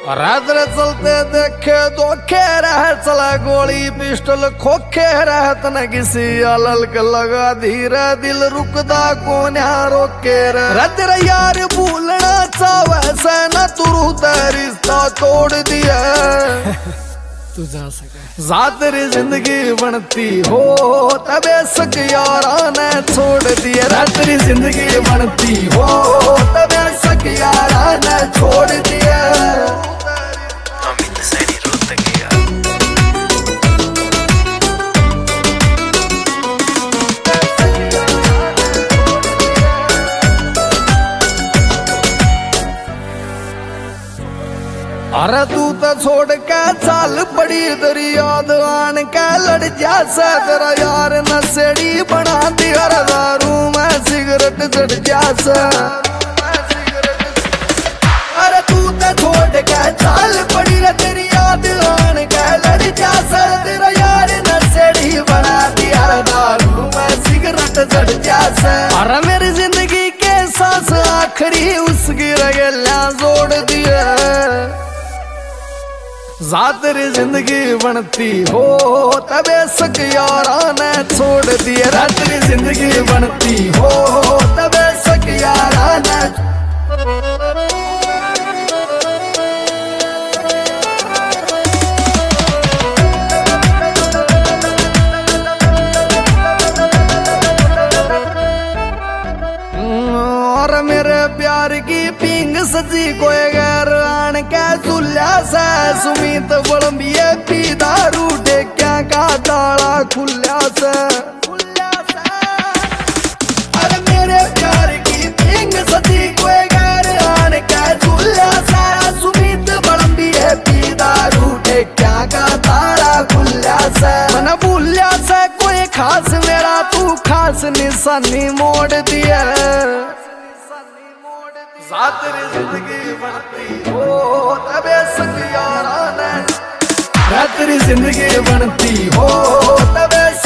रात चलते देखे धोखे रह चला गोली पिस्टल खोखे रहत न किसी अलल के लगा धीरे दिल रुकदा को न्या रोके रत यार भूलना चाहे से न तुरु रिश्ता तोड़ दिया तू जा सके जा तेरी जिंदगी बनती हो तबे सक यारा ने छोड़ दिया रा तेरी जिंदगी बनती हो तबे सक यारा ने छोड़ दिया। अरे तू तो छोड़ के चाल पड़ी तेरी याद आन के लड़ जैसा तेरा यार नशेड़ी बना दिया दारू में सिगरेट चढ़ जैसा। अरे तू तो छोड़ के चाल पड़ी तेरी याद आन के लड़ जैसा तेरा यार नशेड़ी बना दिया दारू में सिगरेट चढ़ जैसा। अरे मेरी जिंदगी के सांस आखिरी उसकी रगेला जोड़ दिया जा तेरी जिंदगी बनती हो तबे सक यारा ने छोड़ दिया रा तेरी जिंदगी बनती हो तबे सक यारा ने। और मेरे प्यार की पिंग सजी कोई गैर आन के झूल्या से सुमित बड़मिए पी दारू टेक्या का ताला खुल्या से। अरे मेरे प्यार की पिंग सजी कोई गैर आन के झूल्या से सुमित बड़मिए पी दारू टेक्या का ताला खुल्या से। मन भूल्या से कोई खास मेरा तू खास निशानी मोड़ दिया जा तेरी जिंदगी बनती हो तबे सक यारा ने रा तेरी जिंदगी बनती हो तबे